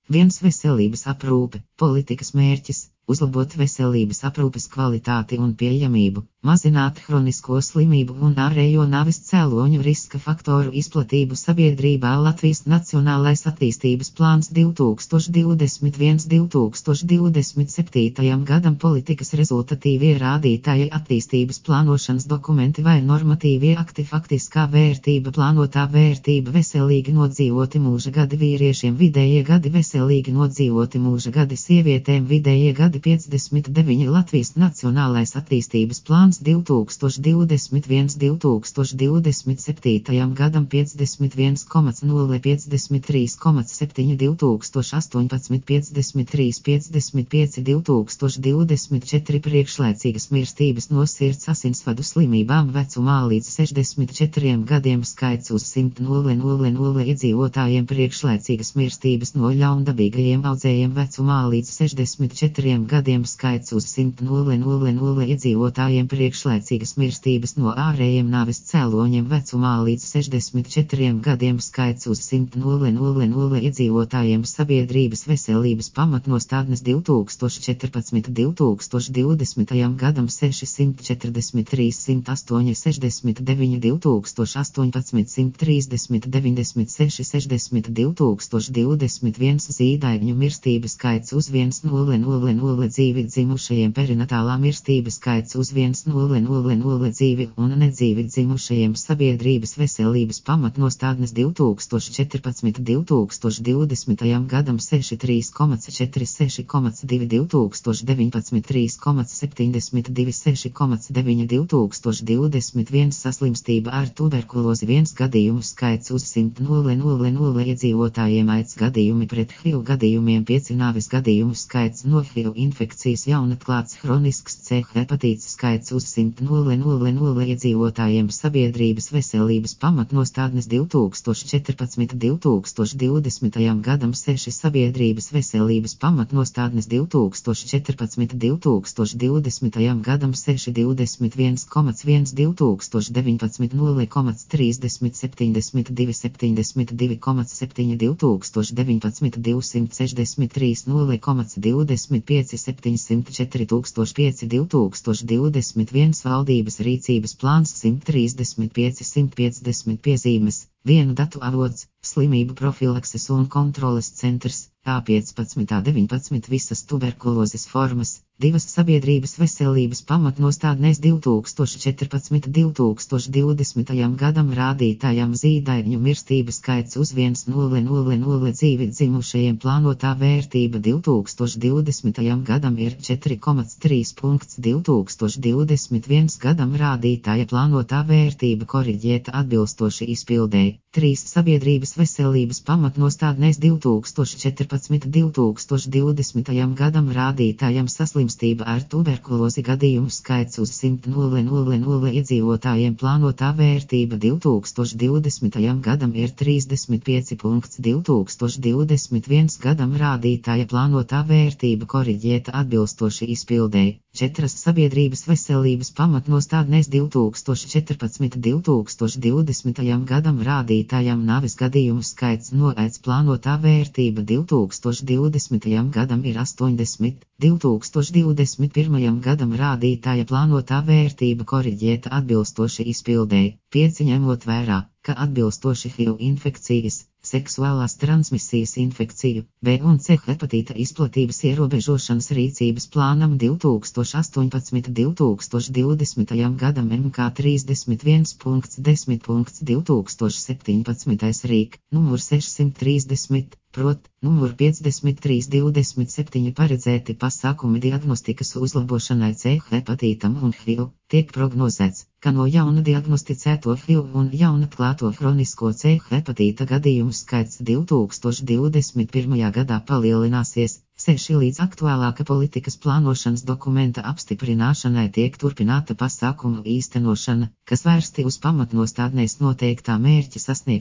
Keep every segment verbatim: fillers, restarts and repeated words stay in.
viens Veselības aprūpe, politikas mērķis - uzlabot veselības aprūpes kvalitāti un pieejamību, mazināt hronisko slimību un ārējo nāves cēloņu riska faktoru izplatību sabiedrībā. Latvijas Nacionālais attīstības plāns divi tūkstoši divdesmit viens līdz divi tūkstoši divdesmit septītajam gadam politikas rezultatīvie rādītāji, attīstības plānošanas dokumenti vai normatīvie akti, faktiskā vērtība, plānotā vērtība, veselīgi nodzīvoti mūža gadi vīriešiem, vidējie gadi veselīgi nodzīvoti mūža gadi sievietēm, vidējie gadi piecdesmit deviņi. Latvijas Nacionālais attīstības plāns divi tūkstoši divdesmit viens līdz divi tūkstoši divdesmit septītajam gadam piecdesmit viens komats nulle piecdesmit trīs komats septiņi, divi tūkstoši astoņpadsmit piecdesmit trīs piecdesmit pieci, divi tūkstoši divdesmit četri priekšlaicīgas mirstības no sirds asinsvadu slimībām vecumā līdz sešdesmit četriem gadiem skaits uz simt nulle nulle nulle iedzīvotājiem, priekšlaicīgas mirstības no ļaundabīgajiem audzējiem vecumā līdz sešdesmit četriem gadiem skaits uz simt nulle nulle nulle iedzīvotājiem, priekšlaicīgas mirstības no ārējiem nāves cēloņiem vecumā līdz sešdesmit četriem gadiem skaits uz simt nulle nulle nulle iedzīvotājiem. Sabiedrības veselības pamatnostādnes divi tūkstoši četrpadsmit līdz divi tūkstoši divdesmitajam gadam sešsimt četrdesmit trīs simt astoņi sešdesmit deviņi, divi tūkstoši astoņpadsmit simt trīsdesmit deviņdesmit seši sešdesmit, divi tūkstoši divdesmit viens zīdaiņu mirstības skaits uz viens nulle nulle nulle dzīvi dzimušajiem, perinatālā mirstības skaits uz viens nulle nulle nulle dzīvi un nedzīvi dzimušajiem. Sabiedrības veselības pamatnostādnes divi tūkstoši četrpadsmit līdz divi tūkstoši divdesmitajam gadam sešdesmit trīs komats četri seši komats divi, divi tūkstoši deviņpadsmit trīs komats septiņdesmit divi seši komats deviņi, divi tūkstoši divdesmit viens saslimstība ar tuberkulozi viens gadījumu skaits uz simt nulle nulle nulle iedzīvotājiem, aids gadījumi pret H I V gadījumiem pieci, nāves gadījumu skaits no H I V infekcijas jaunatklāts hronisks C hepatīts skaits uz simt nulle nulle nulle iedzīvotājiem. Sabiedrības veselības pamatnostādnes divi tūkstoši četrpadsmit līdz divi tūkstoši divdesmitajam gadam seši sabiedrības veselības pamatnostādnes divi tūkstoši četrpadsmit līdz divi tūkstoši divdesmitajam gadam seši divdesmit viens komats viens, divi tūkstoši deviņpadsmit nulle komats trīsdesmit septiņdesmit divi septiņdesmit divi komats septiņi, divi tūkstoši deviņpadsmit divsimt sešdesmit trīs nulle komats divdesmit pieci septiņsimt četri tūkstoši pieci, divi tūkstoši divdesmit viens valdības rīcības plāns simt trīsdesmit pieci simt piecdesmit piezīmes, vienu datu avots, slimību profilakses un kontroles centrs, A piecpadsmit, A deviņpadsmit visas tuberkulozes formas, divas sabiedrības veselības pamatnostādnēs divi tūkstoši četrpadsmit līdz divi tūkstoši divdesmitajam gadam rādītājam zīdaiņu mirstības skaits uz viens nulle nulle nulle dzīvi dzimušajiem, plānotā vērtība divi tūkstoši divdesmitajam gadam ir četri komats trīs punkts, divi tūkstoši divdesmit viens gadam rādītāja plānotā vērtība koriģēta atbilstoši izpildēji. trīs sabiedrības veselības pamatnostādnēs divi tūkstoši četrpadsmit līdz divi tūkstoši divdesmitajam gadam rādītājam saslimstība ar tuberkulozi gadījumu skaits uz simt nulle nulle nulle iedzīvotājiem, plānotā vērtība divi tūkstoši divdesmitajam gadam ir trīsdesmit pieci punkts, divi tūkstoši divdesmit viens gadam rādītāja plānotā vērtība koriģēta atbilstoši izpildēji. četras sabiedrības veselības pamatnostādnēs divi tūkstoši četrpadsmit līdz divi tūkstoši divdesmitajam gadam rādītājam nāves gadījumu skaits no aids, plānotā vērtība divi tūkstoši divdesmitajam gadam ir astoņdesmit, divi tūkstoši divdesmit pirmajam gadam rādītāja plānotā vērtība koriģēta atbilstoši izpildēji. pieci ņemot vērā, ka atbilstoši H I V infekcijas, seksuālās transmisijas infekciju, B un C hepatīta izplatības ierobežošanas rīcības plānam divi tūkstoši astoņpadsmit līdz divi tūkstoši divdesmitajam gadam M K trīsdesmit viens desmit divi tūkstoši septiņpadsmitais rīk, numur sešsimt trīsdesmit, prot, numur piecdesmit trīs divdesmit septiņi paredzēti pasākumi diagnostikas uzlabošanai C hepatītam un H I V, tiek prognozēts, ka no jauna diagnosticēto H I V un jaunatklāto hronisko C hepatīta gadījumu skaits divi tūkstoši divdesmit pirmajā gadā palielināsies. seši Līdz aktuālāka politikas plānošanas dokumenta apstiprināšanai tiek turpināta pasākumu īstenošana, kas vērsti uz pamatnostādnēs noteiktā mērķa sasniegšanu.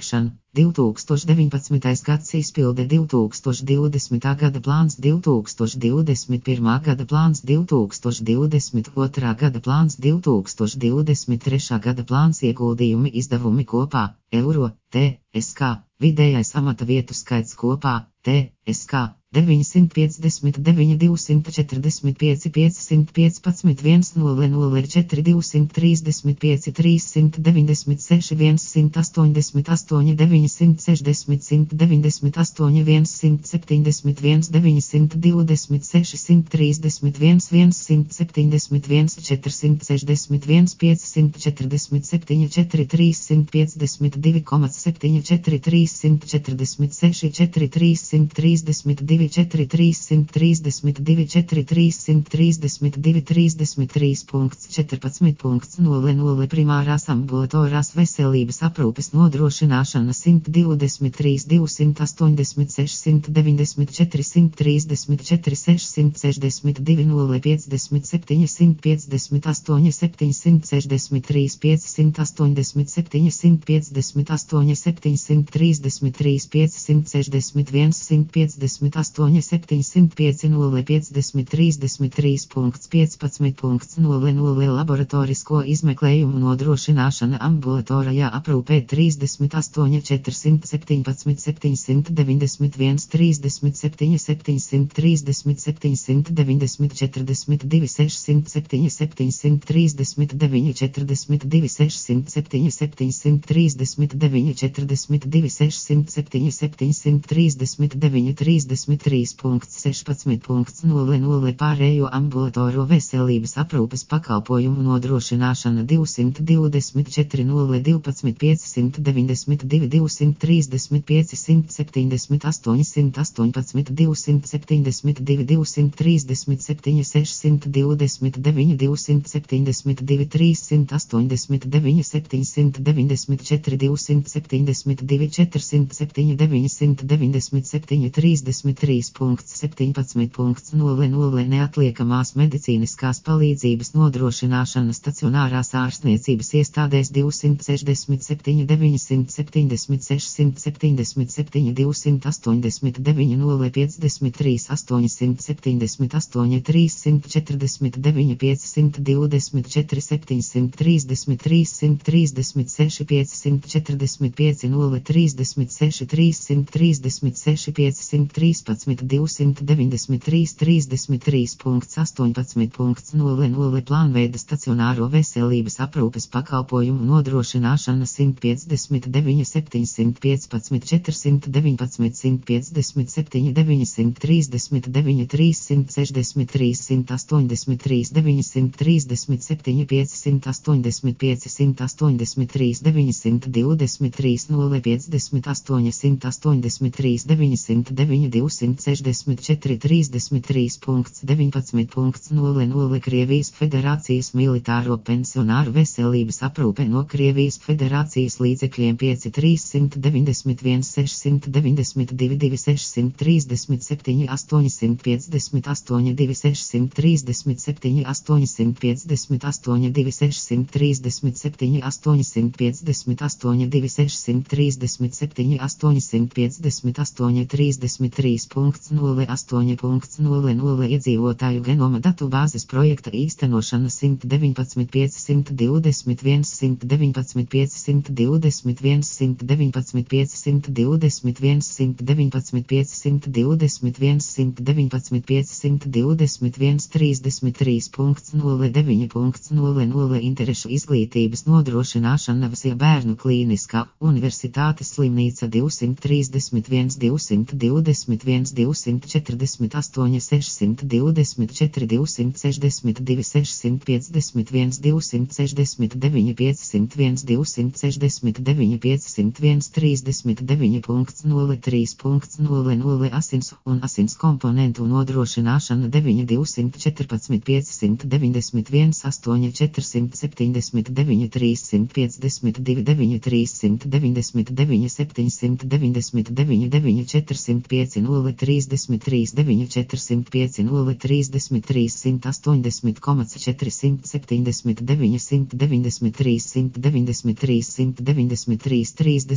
divtūkstoš deviņpadsmitais gads izpilde divtūkstoš divdesmitā gada plāns divtūkstoš divdesmit pirmā gada plāns divtūkstoš divdesmit otrā gada plāns divtūkstoš divdesmit trešā gada plāns ieguldījumi izdevumi kopā, eiro, T, S K, vidējais amata vietu skaits kopā, T, S K. deviņsimt piecdesmit deviņi divsimt četrdesmit pieci piecsimt piecpadsmit viens nulle nulle četri divsimt trīsdesmit pieci trīsimt deviņdesmit seši simt astoņdesmit astoņi deviņsimt sešdesmit simt deviņdesmit astoņi simt septiņdesmit viens deviņsimt divdesmit seši simt trīsdesmit viens simt septiņdesmit viens četrsimt sešdesmit viens piecsimt četrdesmit septiņi četri trīsimt piecdesmit divi septiņi četri trīsimt četrdesmit seši četri trīsimt trīsdesmit divi četri trīsimt trīsdesmit divi četri trīsimt trīsdesmit divi trīsdesmit trīs četrpadsmit nulle nulle primārās ambulatorās veselības aprūpes nodrošināšana simt divdesmit trīs divsimt astoņdesmit sešsimt deviņdesmit četri simt trīsdesmit četri sešsimt sešdesmit divi nulle piecdesmit septiņi simt piecdesmit astoņi septiņsimt sešdesmit trīs piecsimt astoņdesmit septiņi simt piecdesmit astoņi septiņsimt trīsdesmit trīs piecsimt sešdesmit viens simt piecdesmit astoņi septiņsimt pieci nulle piecdesmit trīsdesmit trīs piecpadsmit nulle nulle laboratorisko izmeklējumu nodrošināšana ambulatorajā aprūpē trīsdesmit astoņi četrsimt septiņpadsmit septiņsimt deviņdesmit viens trīsdesmit septiņi septiņsimt trīsdesmit septiņsimt deviņdesmit četrdesmit divi sešsimt septiņi septiņsimt trīsdesmit deviņi četrdesmit divi sešsimt septiņi septiņsimt trīsdesmit deviņi četrdesmit divi sešsimt septiņi septiņsimt trīsdesmit deviņi trīsdesmit trīs sešpadsmit nulle nulle pārējo ambulatoro veselības aprūpes pakalpojumu nodrošināšana divsimt divdesmit četri nulle divpadsmit piecsimt deviņdesmit divi divsimt trīsdesmit pieci simt septiņdesmit astoņi simt astoņpadsmit divsimt septiņdesmit divi divsimt trīsdesmit septiņi sešsimt divdesmit deviņi divsimt septiņdesmit divi trīsimt astoņdesmit deviņi septiņsimt deviņdesmit četri divsimt septiņdesmit divi četrsimt septiņi deviņsimt deviņdesmit septiņi trīsdesmit trīs septiņpadsmit nulle nulle neatliekamās medicīniskās palīdzības nodrošināšana stacionārās ārstniecības iestādēs divsimt sešdesmit septiņi deviņsimt septiņdesmit sešsimt septiņdesmit septiņi divsimt astoņdesmit deviņi nulle piecdesmit trīs astoņsimt septiņdesmit astoņi trīsimt četrdesmit deviņi piecsimt divdesmit četri septiņsimt trīsdesmit trīsimt trīsdesmit seši piecsimt četrdesmit pieci nulle trīsdesmit seši trīsimt trīsdesmit seši piecsimt trīspadsmit divsimt deviņdesmit trīs trīsdesmit trīs astoņpadsmit nulle nulle plānveida stacionāro veselības aprūpes pakalpojumu nodrošināšana simt piecdesmit deviņi septiņsimt piecpadsmit četrsimt deviņpadsmit simt piecdesmit septiņi deviņsimt trīsdesmit deviņi trīsimt sešdesmit trīs simt astoņdesmit trīs deviņsimt trīsdesmit septiņi piecsimt astoņdesmit pieci simt astoņdesmit trīs deviņsimt divdesmit trīs nulle piecdesmit astoņi simt astoņdesmit trīs deviņsimt deviņi divsimt sešdesmit četri trīsdesmit trīs deviņpadsmit nulle nulle Krievijas Federācijas militāro pensionāru veselības aprūpe no Krievijas Federācijas līdzekļiem pieci trīsimt deviņdesmit viens sešsimt deviņdesmit divi divi sešsimt trīsdesmit septiņi astoņsimt piecdesmit astoņi divi sešsimt trīsdesmit septiņi astoņsimt piecdesmit astoņi divi sešsimt trīsdesmit septiņi astoņsimt piecdesmit astoņi divi sešsimt trīsdesmit septiņi astoņsimt piecdesmit astoņi trīsdesmit trīs nulle astoņi nulle nulle iedzīvotāju genoma datu bāzes projekta īstenošana simt deviņpadsmit piecsimt divdesmit viens simt deviņpadsmit piecsimt divdesmit viens simt deviņpadsmit piecsimt divdesmit viens simt deviņpadsmit piecsimt divdesmit viens simt deviņpadsmit piecsimt divdesmit viens trīsdesmit trīs nulle deviņi nulle nulle interešu izglītības nodrošināšana Vsija bērnu klīniskā universitātes slimnīca divsimt trīsdesmit viens divsimt divdesmit viens divsimt četrdesmit astoņi sešsimt divdesmit četri divsimt sešdesmit divi sešsimt piecdesmit viens divsimt sešdesmit deviņi piecsimt viens divsimt sešdesmit deviņi piecsimt viens trīsdesmit deviņi nulle trīs nulle nulle asins un asins komponentu nodrošināšana deviņi divsimt četrpadsmit piecsimt deviņdesmit viens astoņi četrsimt septiņdesmit deviņi trīsimt piecdesmit divi deviņi trīsimt deviņdesmit deviņi septiņsimt deviņdesmit deviņi deviņi četrsimt pieci nulle trīsdesmit trīs deviņi četrsimt pieci nulle trīsdesmit trīs simt astoņdesmit četrsimt septiņdesmit deviņi simt deviņdesmit trīs simt deviņdesmit trīs simt deviņdesmit trīs trīsdesmit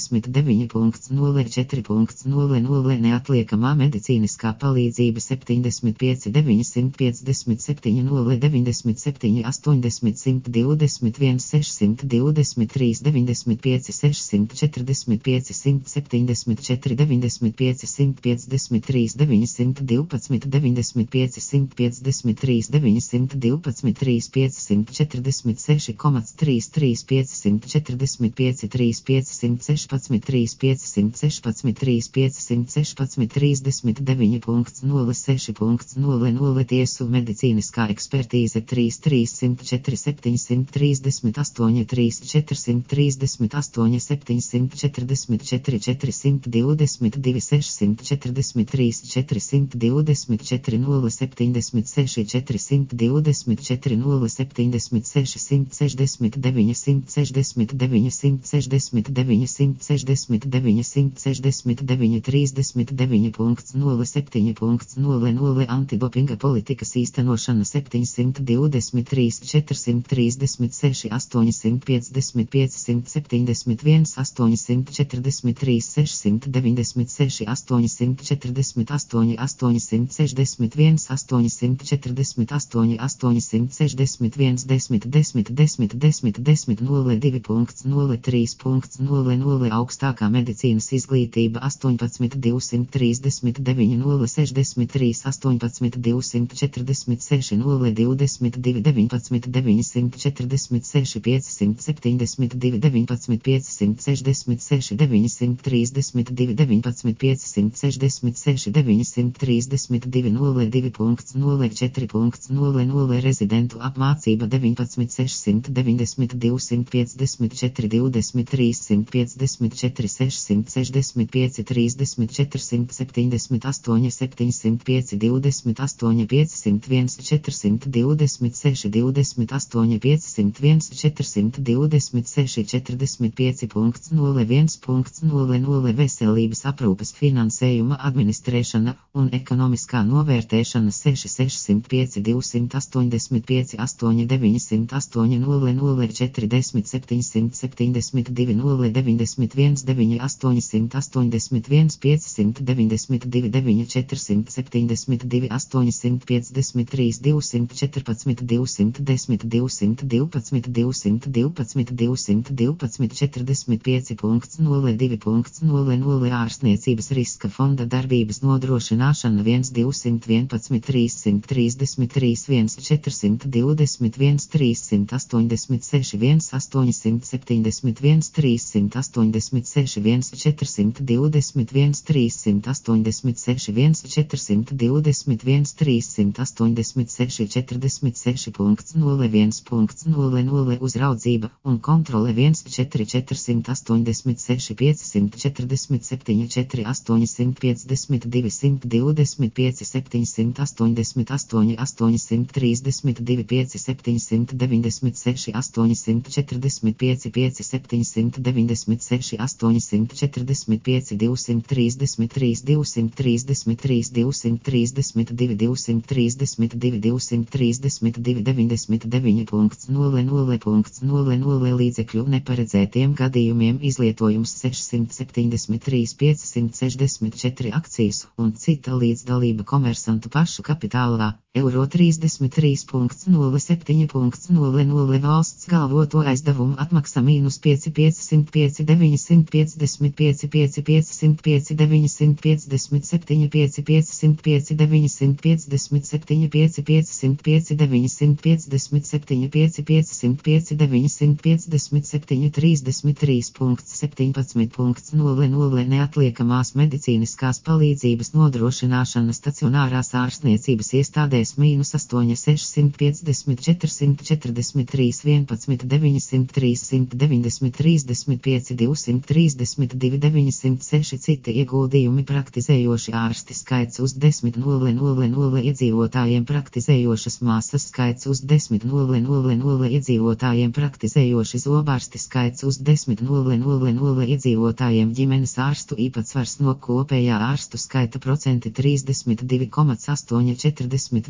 deviņi nulle četri nulle nulle neatliekamā medicīniskā palīdzība septiņdesmit pieci deviņsimt piecdesmit septiņi nulle deviņdesmit septiņi astoņdesmit simt divdesmit viens sešsimt divdesmit trīs deviņdesmit pieci sešsimt četrdesmit pieci simt septiņdesmit četri deviņdesmit pieci simt piecdesmit trīs deviņsimt divpadsmit deviņdesmit pieci simt piecdesmit trīs deviņsimt divpadsmit trīs piecsimt četrdesmit seši trīs trīs piecsimt četrdesmit pieci trīs piecsimt sešpadsmit trīs piecsimt sešpadsmit trīs piecsimt sešpadsmit trīsdesmit deviņi nulle seši nulle nulle tiesu medicīniskā ekspertīze trīs trīsimt četri septiņsimt trīsdesmit astoņi trīs četrsimt trīsdesmit astoņi septiņsimt četrdesmit četri četrsimt divdesmit divi sešsimt četrdesmit trīs četrsimt divdesmit četri nulle septiņdesmit seši četrsimt divdesmit četri nulle septiņdesmit seši simt sešdesmit deviņi simt sešdesmit deviņi simt sešdesmit deviņi simt sešdesmit deviņi simt sešdesmit deviņi trīsdesmit deviņi nulle septiņi nulle nulle antidopinga politikas īstenošana septiņsimt divdesmit trīs četrsimt trīsdesmit seši astoņsimt piecdesmit piecsimt septiņdesmit viens astoņsimt četrdesmit trīs sešsimt deviņdesmit seši astoņsimt četrdesmit astoņi astoņsimt sešdesmit viens astoņsimt četrdesmit astoņi astoņsimt sešdesmit viens desmit desmit desmit desmit desmit nulle divi nulle trīs nulle nulle augstākā medicīnas izglītība astoņpadsmit divsimt trīsdesmit deviņi nulle sešdesmit trīs astoņpadsmit divsimt četrdesmit seši nulle divdesmit divi deviņpadsmit deviņsimt četrdesmit seši piecsimt septiņdesmit divi deviņpadsmit piecsimt sešdesmit seši deviņsimt trīsdesmit divi deviņpadsmit piecsimt sešdesmit seši deviņsimt trīsdesmit divi nulle divi nulle četri nulle nulle rezidentu apmācība deviņpadsmit sešsimt deviņdesmit divsimt piecdesmit četri divdesmit trīssimt piecdesmit četri sešsimt sešdesmit pieci trīsdesmit četrsimt septiņdesmit astoņi septiņsimt pieci divdesmit astoņi piecsimt viens četrsimt divdesmit seši divdesmit astoņi piecsimt viens četrsimt divdesmit seši četrdesmit pieci nulle viens nulle nulle veselības aprūpes finansējuma administrēšana un ekonomiskā novērtēšana seši sešsimt pieci divsimt astoņdesmit pieci astoņi deviņsimt astoņi nulle nulle četri desmit septiņsimt septiņdesmit divi nulle deviņdesmit viens deviņi astoņsimt astoņdesmit viens piecsimt deviņdesmit divi deviņi četrsimt septiņdesmit divi astoņsimt piecdesmit trīs divsimt četrpadsmit divsimt desmit divsimt divpadsmit divsimt divpadsmit divsimt divpadsmit četrdesmit pieci nulle divi nulle nulle ārstniecības riska fonda darbības nodrošināšana viens divsimt vienpadsmit trīssimt trīsdesmit trīs viens četrsimt divdesmit viens trīssimt astoņdesmit seši viens astoņsimt septiņdesmit viens trīssimt astoņdesmit seši viens četrsimt divdesmit viens trīssimt astoņdesmit seši viens četrsimt divdesmit viens trīssimt astoņdesmit seši četrdesmit seši nulle viens nulle nulle uzraudzība un kontrole viens četri četrsimt astoņdesmit seši piecsimt četrdesmit septiņi četri astoņsimt piecdesmit divi simt divdesmit pieci septiņsimt astoņdesmit astoņi astoņsimt trīsdesmit divi pieci septiņsimt deviņdesmit seši astoņsimt četrdesmit pieci pieci septiņsimt deviņdesmit seši astoņsimt četrdesmit pieci divsimt trīsdesmit trīs divsimt trīsdesmit trīs divsimt trīsdesmit divi divsimt trīsdesmit divi divsimt trīsdesmit divi deviņdesmit deviņi nulle nulle nulle nulle līdzekļu neparedzētiem gadījumiem izlietojums sešsimt septiņdesmit trīs piecsimt sešdesmit četri akcijas un cita līdzdalība komersantu pašu kapitālā. Eiro trīsdesmit trīs nulle septiņi nulle nulle valsts galvoto aizdevumu atmaksa mīnus pieci piecsimt pieci deviņsimt piecdesmit pieci pieci piecsimt pieci deviņsimt piecdesmit septiņi pieci piecsimt pieci deviņsimt piecdesmit septiņi pieci piecsimt pieci deviņsimt piecdesmit septiņi pieci piecsimt pieci deviņsimt piecdesmit septiņi trīsdesmit trīs septiņpadsmit nulle nulle neatliekamās medicīniskās palīdzības nodrošināšana stacionārās ārstniecības iestādēs mīnus astoņi sešsimt piecdesmit četrsimt četrdesmit trīs vienpadsmit deviņsimt trīssimt deviņdesmit trīsdesmit pieci divsimt trīsdesmit divi deviņsimt seši citi ieguldījumi praktizējoši ārsti skaits uz desmit nulle nulle nulle iedzīvotājiem praktizējošas māsas skaits uz desmit nulle nulle nulle iedzīvotājiem praktizējoši zobārsti skaits uz desmit nulle nulle nulle iedzīvotājiem ģimenes ārstu īpatsvars no kopējā ārstu skaita procenti trīsdesmit divi komats astoņi četrdesmit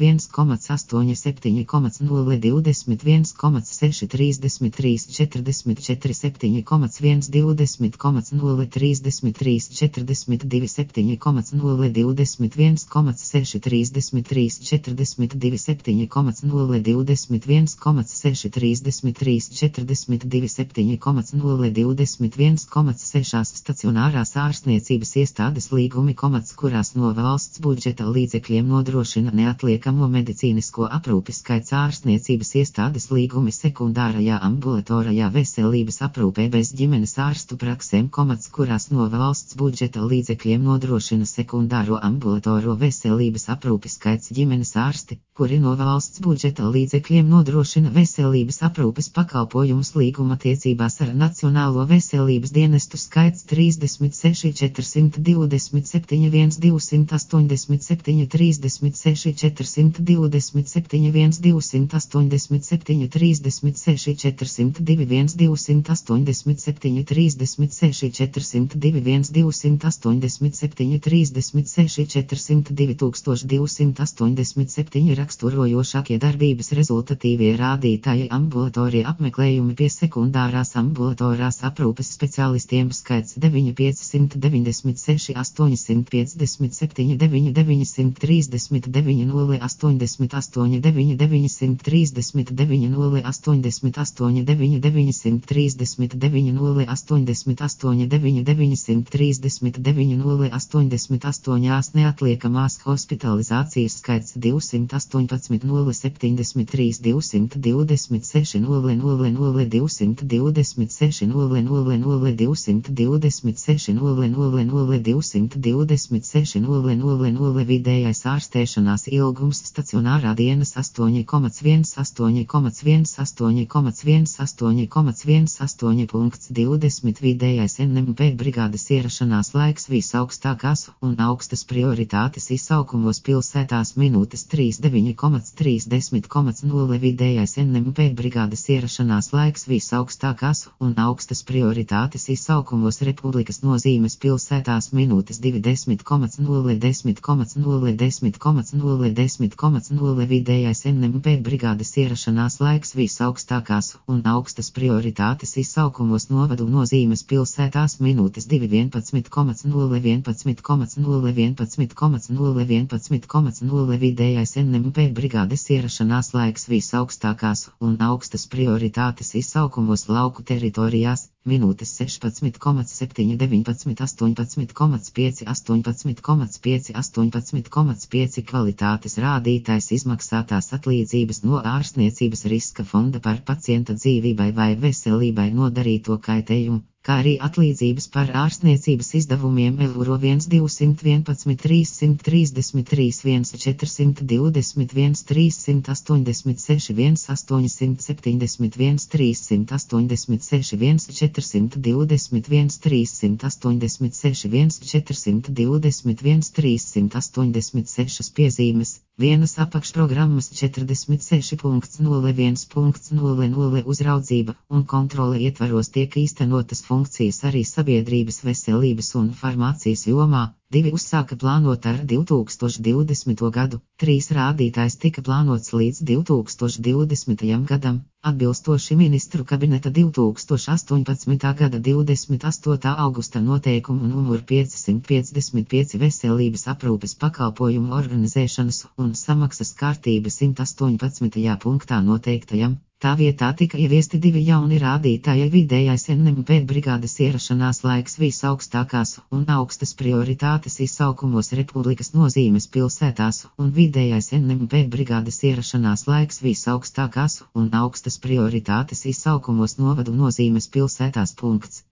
viens komats astoņi septiņi nulle divdesmit viens komats seši trīsdesmit trīs četrdesmit četri septiņi komats viens divdesmit komats nulle trīsdesmit trīs četrdesmit divi septiņi komats nulle divdesmit viens komats seši trīsdesmit trīs četrdesmit divi septiņi komats nulle divdesmit viens komats seši trīsdesmit trīs četrdesmit divi septiņi komats nulle divdesmit viens komats sešās stacionārās ārstniecības iestādes līgumi komats, kurās no valsts budžeta līdzekļiem nodrošina neatliekamo medicīnisko aprūpi skaits ārstniecības iestādes līgumi sekundārajā ambulatorajā veselības aprūpē bez ģimenes ārstu praksēm komats, kurās no valsts budžeta līdzekļiem nodrošina sekundāro ambulatoro veselības aprūpi skaits ģimenes ārsti, kuri no valsts budžeta līdzekļiem nodrošina veselības aprūpes pakalpojumus līguma attiecībās ar Nacionālo veselības dienestu skaits trīsdesmit seši četrsimt divdesmit septiņi viens divsimt astoņdesmit septiņi trīsdesmit seši četrsimt divdesmit septiņi viens divsimt astoņdesmit septiņi trīsdesmit seši četrsimt divi viens divsimt astoņdesmit septiņi trīsdesmit seši četrsimt divi viens divsimt astoņdesmit septiņi trīsdesmit seši četrsimt divi tūkstoši divsimt astoņdesmit septiņi raksturojošākie darbības rezultatīvie rādītāji ambulatorie apmeklējumi pie sekundārās ambulatorās aprūpes speciālistiem skaits deviņi piecsimt deviņdesmit seši astoņsimt piecdesmit septiņi deviņi deviņsimt trīsdesmit deviņi nulle astoņdesmit astoņi deviņi deviņsimt trīsdesmit deviņi nulle astoņdesmit astoņi deviņi deviņsimt trīsdesmit deviņi nulle astoņdesmit astoņi deviņi deviņsimt trīsdesmit deviņi nulle astoņdesmit astoņi neatliekamās hospitalizācijas skaits divsimt astoņpadsmit nulle septiņdesmit trīs divsimt divdesmit seši nulle nulle nulle divsimt divdesmit seši nulle nulle nulle divsimt divdesmit seši nulle nulle nulle divsimt divdesmit seši nulle nulle nulle vidējais ārstēšanās ilgums stacionārā dienas astoņi komats viens astoņi komats viens astoņi komats viens astoņi komats viens astoņi punkts divdesmit vidējais N M P brigādes ierašanās laiks visaugstākās un augstas prioritātes izsaukumos pilsētās minūtes trīs deviņi komats trīsdesmit komats nulle vidējais N M P brigādes ierašanās laiks visaugstākās un augstas prioritātes izsaukumos Republikas nozīmes pilsētās minūtes divi desmit komats nulle desmit komats nulle desmit komats nulle desmit komats nulle vidējais N M P brigādes ierašanās laiks visaugstākās un augstas prioritātes izsaukumos novadu nozīmes pilsētās minūtes divi vienpadsmit komats nulle vienpadsmit komats nulle vienpadsmit komats nulle vienpadsmit komats nulle vidējais N M P brigādes ierašanās laiks visaugstākās un augstas prioritātes izsaukumos lauku teritorijās minūtes sešpadsmit komats septiņi deviņpadsmit astoņpadsmit komats pieci astoņpadsmit komats pieci astoņpadsmit komats pieci kvalitātes rādītājs izmaksātās atlīdzības no ārstniecības riska fonda par pacienta dzīvībai vai veselībai nodarīto kaitējumu, kā arī atlīdzības par ārstniecības izdevumiem eiro viens divsimt vienpadsmit trīssimt trīsdesmit trīs viens četrsimt divdesmit viens trīssimt astoņdesmit seši viens astoņsimt septiņdesmit viens trīssimt astoņdesmit seši viens četrsimt divdesmit viens trīssimt astoņdesmit seši viens četrsimt divdesmit viens trīssimt astoņdesmit sešas piezīmes. Vienas apakšprogrammas četrdesmit seši nulle viens nulle nulle uzraudzība un kontrole ietvaros tiek īstenotas funkcijas arī sabiedrības veselības un farmācijas jomā. Divi uzsāka plānot ar divi tūkstoši divdesmito gadu, trīs rādītājs tika plānots līdz divi tūkstoši divdesmitajam gadam, atbilstoši ministru kabineta divi tūkstoši astoņpadsmitā gada divdesmit astotā augusta noteikumu numur piecsimt piecdesmit pieci veselības aprūpes pakalpojumu organizēšanas un samaksas kārtības simt astoņpadsmitajā punktā noteiktajam. Tā vietā tika ieviesti divi jauni rādītāji - vidējais N M P brigādes ierašanās laiks visaugstākās un augstas prioritātes izsaukumos Republikas nozīmes pilsētās un vidējais N M P brigādes ierašanās laiks visaugstākās un augstas prioritātes izsaukumos novadu nozīmes pilsētās. Punkts.